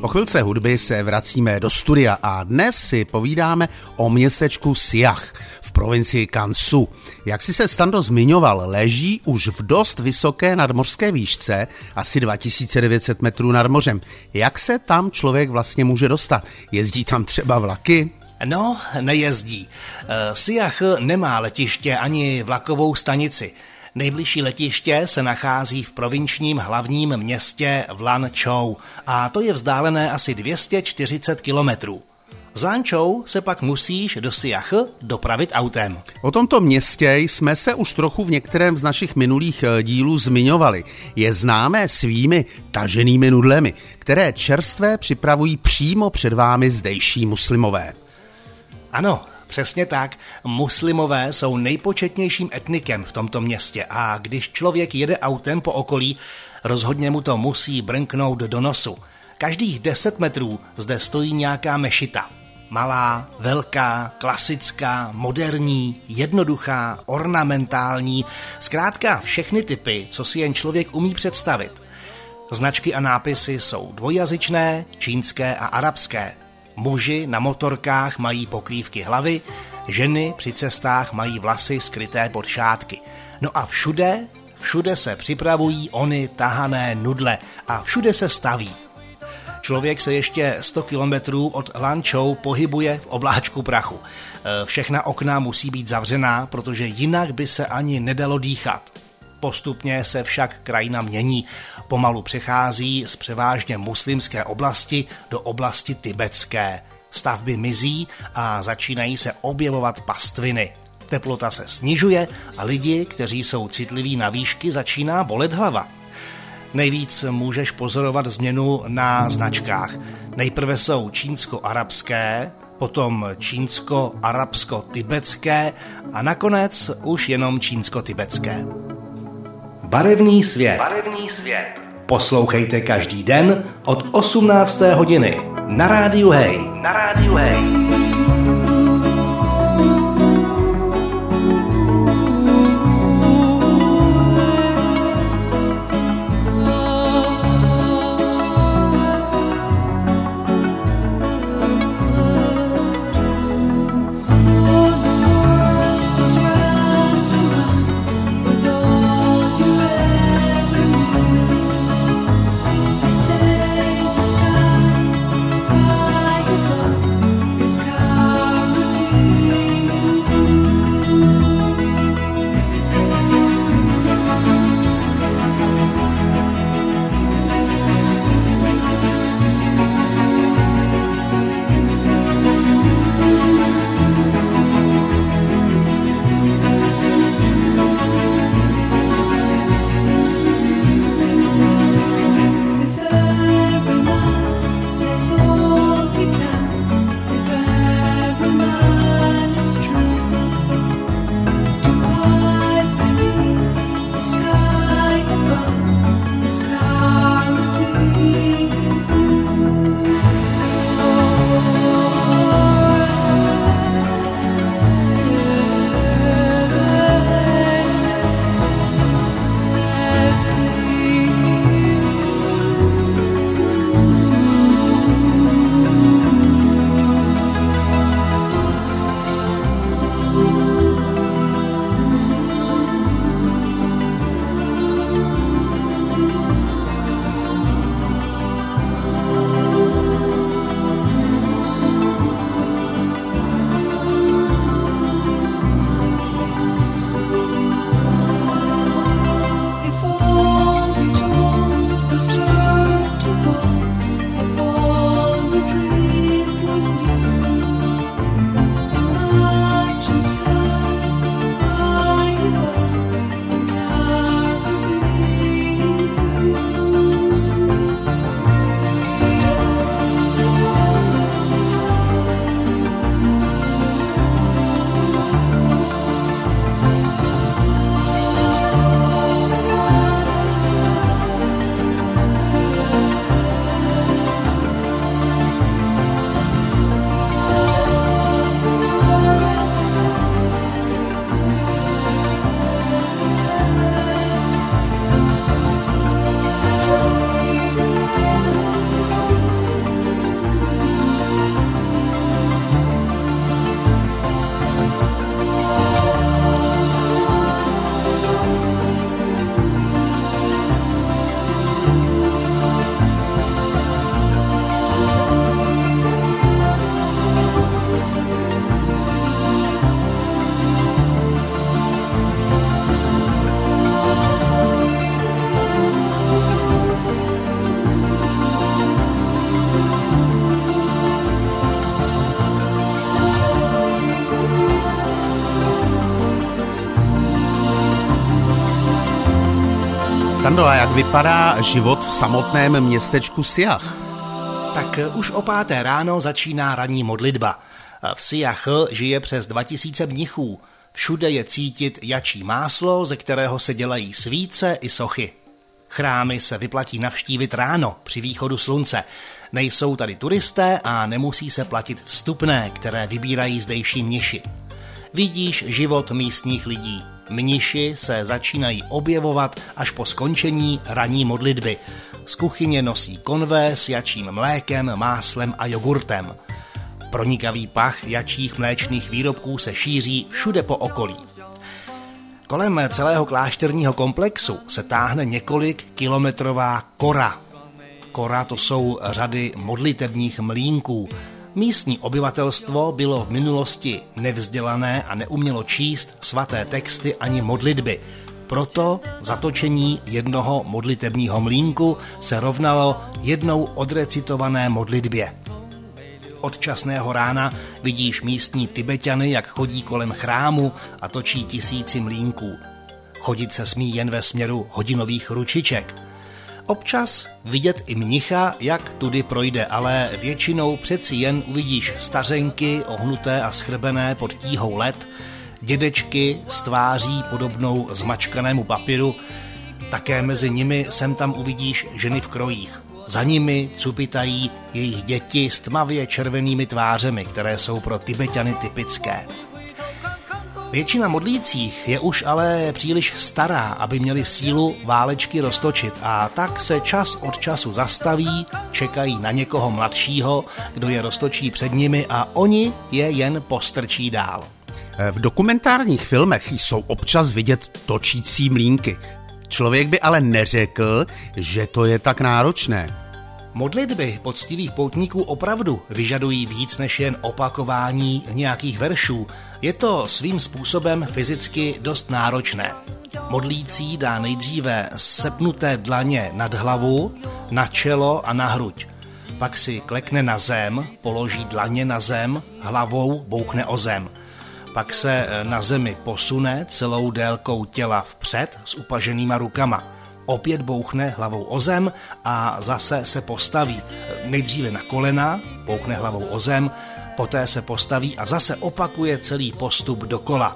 Po chvilce hudby se vracíme do studia a dnes si povídáme o městečku Siach v provincii Gansu. Jak si se Stando zmiňoval, leží už v dost vysoké nadmořské výšce, asi 2900 metrů nad mořem. Jak se tam člověk vlastně může dostat? Jezdí tam třeba vlaky? No, nejezdí. Siach nemá letiště ani vlakovou stanici. Nejbližší letiště se nachází v provinčním hlavním městě Lanzhou a to je vzdálené asi 240 kilometrů. Z Lanzhou se pak musíš do Siach dopravit autem. O tomto městě jsme se už trochu v některém z našich minulých dílů zmiňovali. Je známé svými taženými nudlemi, které čerstvé připravují přímo před vámi zdejší muslimové. Ano, přesně tak. Muslimové jsou nejpočetnějším etnikem v tomto městě a když člověk jede autem po okolí, rozhodně mu to musí brnknout do nosu. Každých 10 metrů zde stojí nějaká mešita. Malá, velká, klasická, moderní, jednoduchá, ornamentální, zkrátka všechny typy, co si jen člověk umí představit. Značky a nápisy jsou dvojjazyčné, čínské a arabské. Muži na motorkách mají pokrývky hlavy, ženy při cestách mají vlasy skryté pod šátky. No a všude se připravují ony tahané nudle a všude se staví. Člověk se ještě 100 kilometrů od Lanzhou pohybuje v obláčku prachu. Všechna okna musí být zavřená, protože jinak by se ani nedalo dýchat. Postupně se však krajina mění. Pomalu přechází z převážně muslimské oblasti do oblasti tibetské. Stavby mizí a začínají se objevovat pastviny. Teplota se snižuje a lidi, kteří jsou citliví na výšky, začíná bolet hlava. Nejvíc můžeš pozorovat změnu na značkách. Nejprve jsou čínsko-arabské, potom čínsko-arabsko-tibetské a nakonec už jenom čínsko-tibetské. Barevný svět. Barevný svět. Poslouchejte každý den od 18. hodiny na rádiu Hej. Na rádiu Hej. This Stando, a jak vypadá život v samotném městečku Siach? Tak už o 5. ráno začíná ranní modlitba. V Siach žije přes 2000 mnichů. Všude je cítit jačí máslo, ze kterého se dělají svíce i sochy. Chrámy se vyplatí navštívit ráno při východu slunce. Nejsou tady turisté a nemusí se platit vstupné, které vybírají zdejší mniši. Vidíš život místních lidí. Mniši se začínají objevovat až po skončení ranní modlitby. Z kuchyně nosí konvé s jačím mlékem, máslem a jogurtem. Pronikavý pach jačích mléčných výrobků se šíří všude po okolí. Kolem celého klášterního komplexu se táhne několik kilometrová kora. Kora to jsou řady modlitebních mlýnků. Místní obyvatelstvo bylo v minulosti nevzdělané a neumělo číst svaté texty ani modlitby. Proto zatočení jednoho modlitebního mlýnku se rovnalo jednou odrecitované modlitbě. Od časného rána vidíš místní Tibetany, jak chodí kolem chrámu a točí tisíci mlýnků. Chodit se smí jen ve směru hodinových ručiček. Občas vidět i mnicha, jak tudy projde, ale většinou přeci jen uvidíš stařenky ohnuté a schrbené pod tíhou let, dědečky s tváří podobnou zmačkanému papíru, také mezi nimi sem tam uvidíš ženy v krojích. Za nimi cupitají jejich děti s tmavě červenými tvářemi, které jsou pro Tibetany typické. Většina modlících je už ale příliš stará, aby měli sílu válečky roztočit, a tak se čas od času zastaví, čekají na někoho mladšího, kdo je roztočí před nimi a oni je jen postrčí dál. V dokumentárních filmech jsou občas vidět točící mlýnky. Člověk by ale neřekl, že to je tak náročné. Modlitby poctivých poutníků opravdu vyžadují víc než jen opakování nějakých veršů. Je to svým způsobem fyzicky dost náročné. Modlící dá nejdříve sepnuté dlaně nad hlavu, na čelo a na hruď. Pak si klekne na zem, položí dlaně na zem, hlavou bouchne o zem. Pak se na zemi posune celou délkou těla vpřed s upaženýma rukama. Opět bouchne hlavou o zem a zase se postaví. Nejdříve na kolena, bouchne hlavou o zem, poté se postaví a zase opakuje celý postup dokola.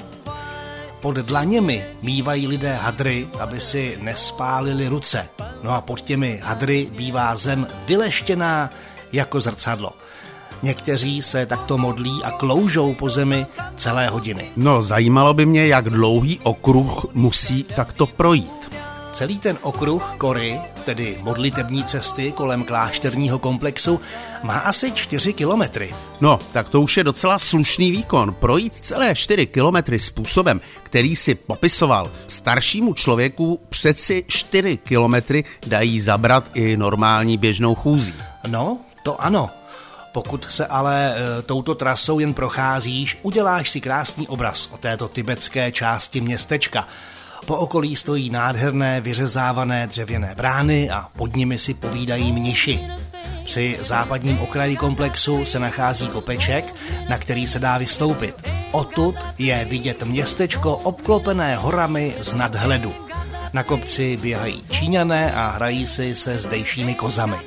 Pod dlaněmi mívají lidé hadry, aby si nespálili ruce. No a pod těmi hadry bývá zem vyleštěná jako zrcadlo. Někteří se takto modlí a kloužou po zemi celé hodiny. No, zajímalo by mě, jak dlouhý okruh musí takto projít. Celý ten okruh kory, tedy modlitební cesty kolem klášterního komplexu, má asi 4 kilometry. No, tak to už je docela slušný výkon. Projít celé 4 kilometry způsobem, který si popisoval, staršímu člověku přeci 4 kilometry dají zabrat i normální běžnou chůzí. No, to ano. Pokud se ale touto trasou jen procházíš, uděláš si krásný obraz o této tibetské části městečka. Po okolí stojí nádherné vyřezávané dřevěné brány a pod nimi si povídají mniši. Při západním okraji komplexu se nachází kopeček, na který se dá vystoupit. Odtud je vidět městečko obklopené horami z nadhledu. Na kopci běhají Číňané a hrají si se zdejšími kozami.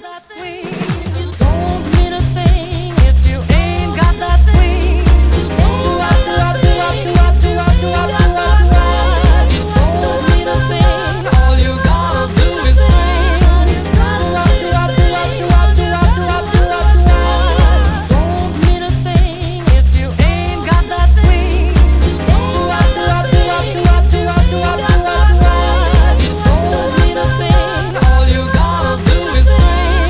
All you gotta do is swing.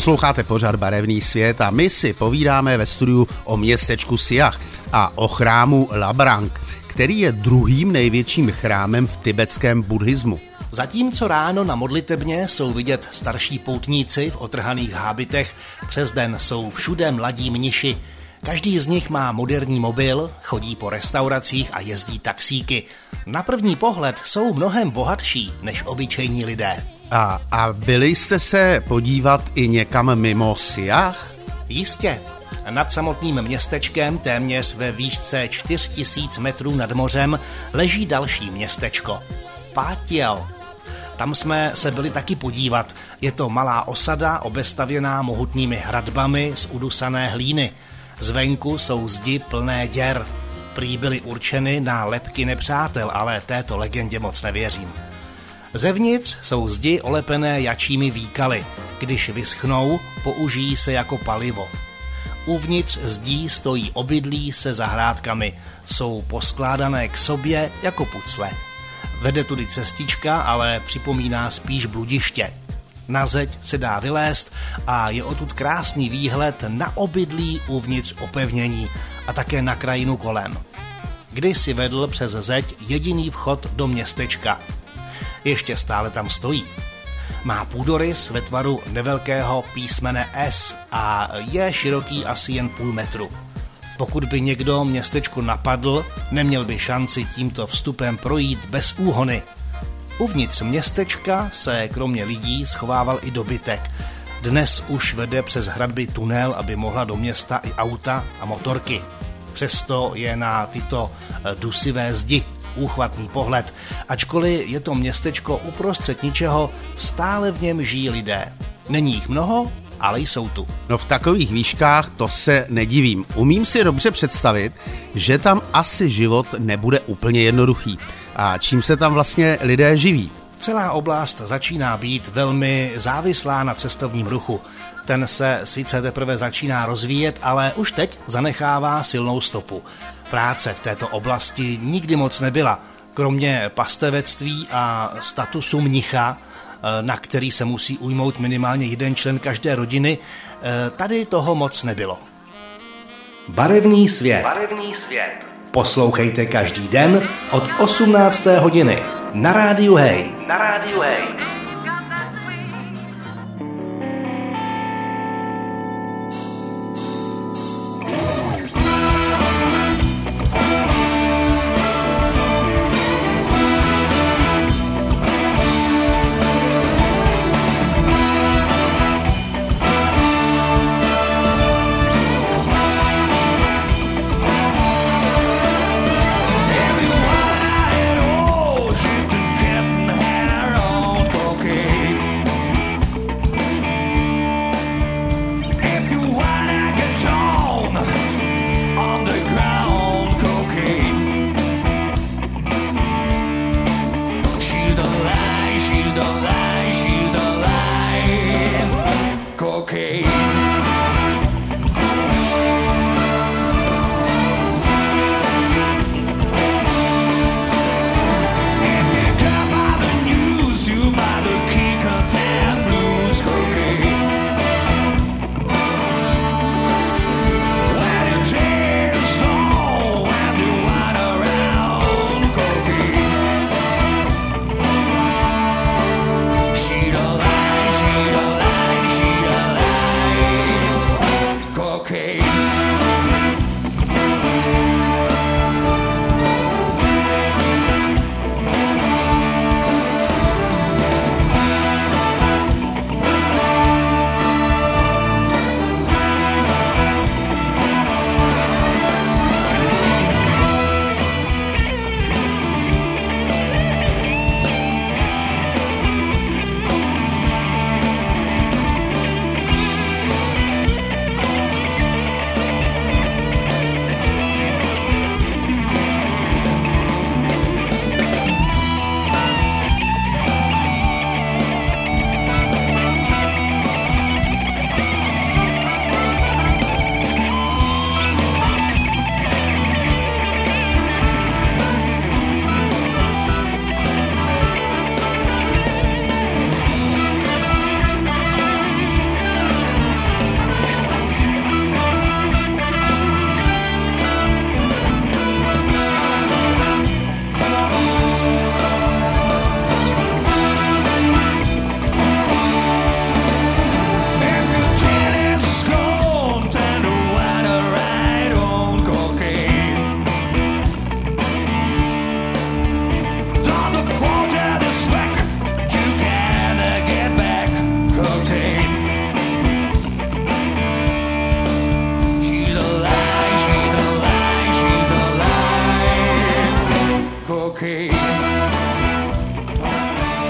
Posloucháte pořad Barevný svět a my si povídáme ve studiu o městečku Siach a o chrámu Labrang, který je druhým největším chrámem v tibetském buddhismu. Zatímco ráno na modlitebně jsou vidět starší poutníci v otrhaných hábitech, přes den jsou všude mladí mniši. Každý z nich má moderní mobil, chodí po restauracích a jezdí taxíky. Na první pohled jsou mnohem bohatší než obyčejní lidé. A byli jste se podívat i někam mimo Siach? Jistě. Nad samotným městečkem, téměř ve výšce 4000 metrů nad mořem, leží další městečko. Pátěl. Tam jsme se byli taky podívat. Je to malá osada, obestavěná mohutnými hradbami z udusané hlíny. Zvenku jsou zdi plné děr. Prý byly určeny na lebky nepřátel, ale této legendě moc nevěřím. Zevnitř jsou zdi olepené jačími výkaly. Když vyschnou, použijí se jako palivo. Uvnitř zdí stojí obydlí se zahrádkami. Jsou poskládané k sobě jako pucle. Vede tudy cestička, ale připomíná spíš bludiště. Na zeď se dá vylézt a je odtud krásný výhled na obydlí uvnitř opevnění a také na krajinu kolem. Kdysi vedl přes zeď jediný vchod do městečka. Ještě stále tam stojí. Má půdorys ve tvaru nevelkého písmene S a je široký asi jen půl metru. Pokud by někdo městečku napadl, neměl by šanci tímto vstupem projít bez úhony. Uvnitř městečka se kromě lidí schovával i dobytek. Dnes už vede přes hradby tunel, aby mohla do města i auta a motorky. Přesto je na tyto dusivé zdi úchvatný pohled. Ačkoliv je to městečko uprostřed ničeho, stále v něm žijí lidé. Není jich mnoho, ale jsou tu. No v takových výškách to se nedivím. Umím si dobře představit, že tam asi život nebude úplně jednoduchý. A čím se tam vlastně lidé živí? Celá oblast začíná být velmi závislá na cestovním ruchu. Ten se sice teprve začíná rozvíjet, ale už teď zanechává silnou stopu. Práce v této oblasti nikdy moc nebyla. Kromě pastevectví a statusu mnicha, na který se musí ujmout minimálně jeden člen každé rodiny, tady toho moc nebylo. Barevný svět. Barevný svět. Poslouchejte každý den od 18. hodiny na rádiu Hej. Na rádiu Hej.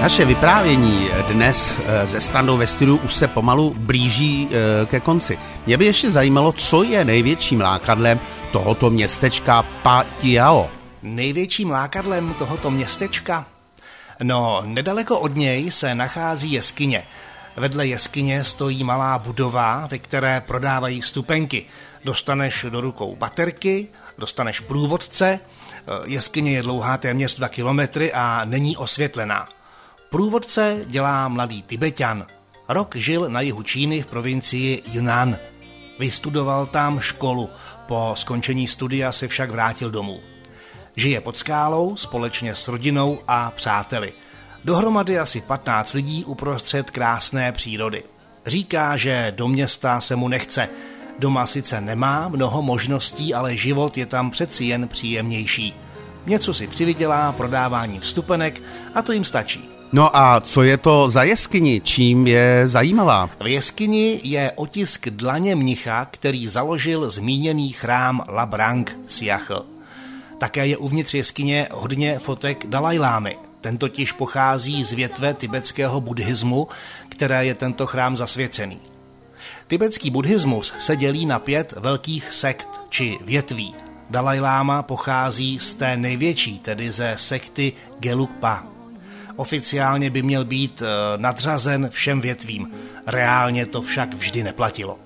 Naše vyprávění dnes ze Standou ve studiu už se pomalu blíží ke konci. Mě by ještě zajímalo, co je největším lákadlem tohoto městečka Patiao. Největším lákadlem tohoto městečka? No, nedaleko od něj se nachází jeskyně. Vedle jeskyně stojí malá budova, ve které prodávají vstupenky. Dostaneš do rukou baterky, dostaneš průvodce, jeskyně je dlouhá téměř 2 kilometry a není osvětlená. Průvodce dělá mladý Tibeťan. Rok žil na jihu Číny v provincii Yunnan. Vystudoval tam školu, po skončení studia se však vrátil domů. Žije pod skálou společně s rodinou a přáteli. Dohromady asi 15 lidí uprostřed krásné přírody. Říká, že do města se mu nechce. Doma sice nemá mnoho možností, ale život je tam přeci jen příjemnější. Něco si přivydělá prodáváním vstupenek a to jim stačí. No a co je to za jeskyni? Čím je zajímavá? V jeskyni je otisk dlaně mnicha, který založil zmíněný chrám Labrang Siach. Také je uvnitř jeskyně hodně fotek Dalajlámy. Ten totiž pochází z větve tibetského buddhismu, které je tento chrám zasvěcený. Tibetský buddhismus se dělí na 5 velkých sekt či větví. Dalajláma pochází z té největší, tedy ze sekty Gelugpa. Oficiálně by měl být nadřazen všem větvím, reálně to však vždy neplatilo.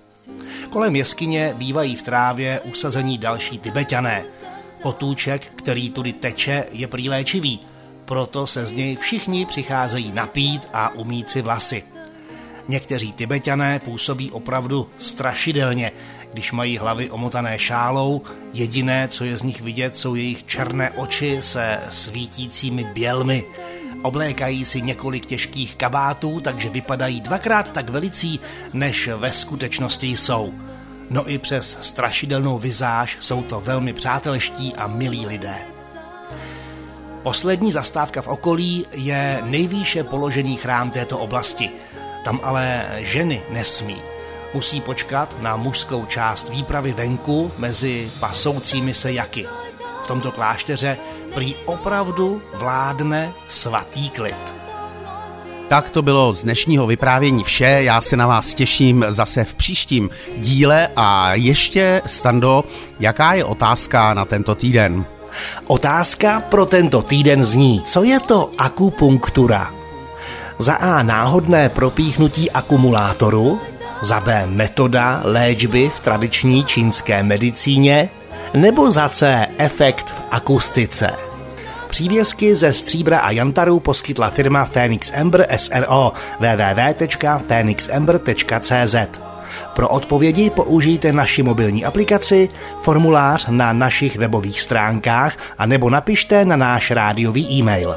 Kolem jeskyně bývají v trávě usazení další Tibeťané. Potůček, který tudy teče, je prý léčivý, proto se z něj všichni přicházejí napít a umýt si vlasy. Někteří Tibeťané působí opravdu strašidelně, když mají hlavy omotané šálou, jediné, co je z nich vidět, jsou jejich černé oči se svítícími bělmi. Oblékají si několik těžkých kabátů, takže vypadají 2krát tak velicí, než ve skutečnosti jsou. No i přes strašidelnou vizáž jsou to velmi přátelští a milí lidé. Poslední zastávka v okolí je nejvýše položený chrám této oblasti. Tam ale ženy nesmí. Musí počkat na mužskou část výpravy venku mezi pasoucími se jaky. V tomto klášteře prý opravdu vládne svatý klid. Tak to bylo z dnešního vyprávění vše, já se na vás těším zase v příštím díle a ještě, Stando, jaká je otázka na tento týden? Otázka pro tento týden zní, co je to akupunktura? Za A náhodné propíchnutí akumulátoru, za B metoda léčby v tradiční čínské medicíně, nebo za C efekt v akustice. Přívěsky ze stříbra a jantaru poskytla firma Phoenix Ember SRO www.phoenixember.cz. Pro odpovědi použijte naši mobilní aplikaci, formulář na našich webových stránkách a nebo napište na náš rádiový e-mail.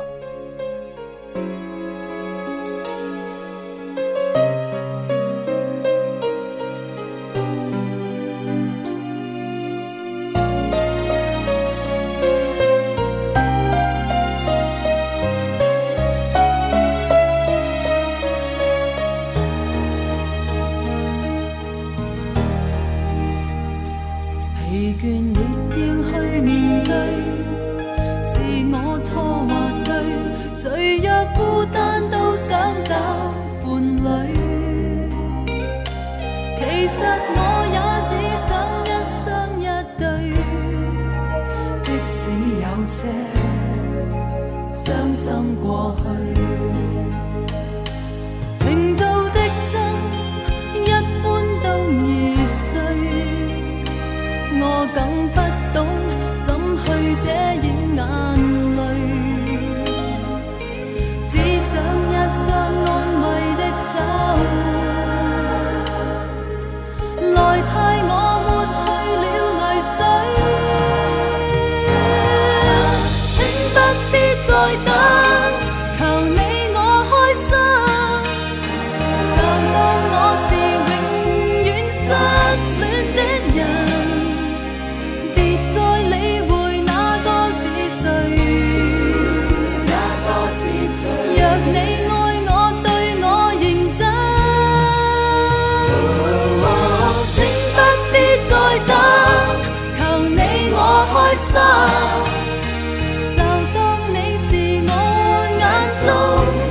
就當你是我眼中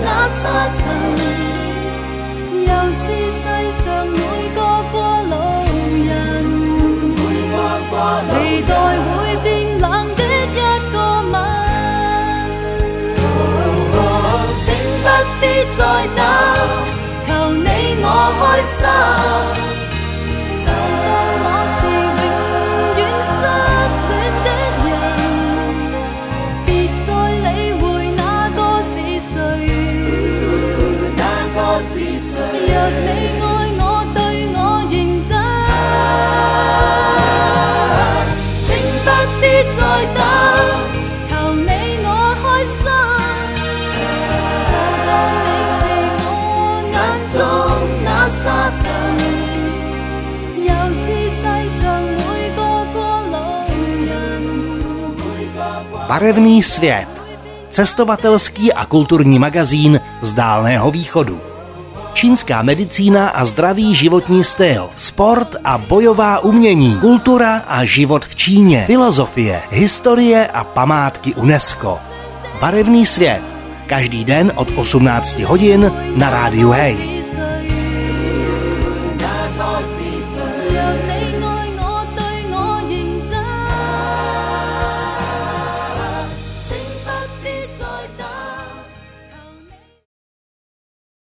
上每個過路人，期待會變冷的一個吻。請不必再等，求你我開心。就當我是永遠失戀的人，別再理會那個是誰。若你愛我，對我認真，請不必再等，求你我開心。就當你是我眼中那沙塵，又似世上每個過路人。 Barevný svět. Cestovatelský a kulturní magazín z Dálného východu. Čínská medicína a zdravý životní styl, sport a bojová umění, kultura a život v Číně, filozofie, historie a památky UNESCO. Barevný svět. Každý den od 18 hodin na rádiu Hej.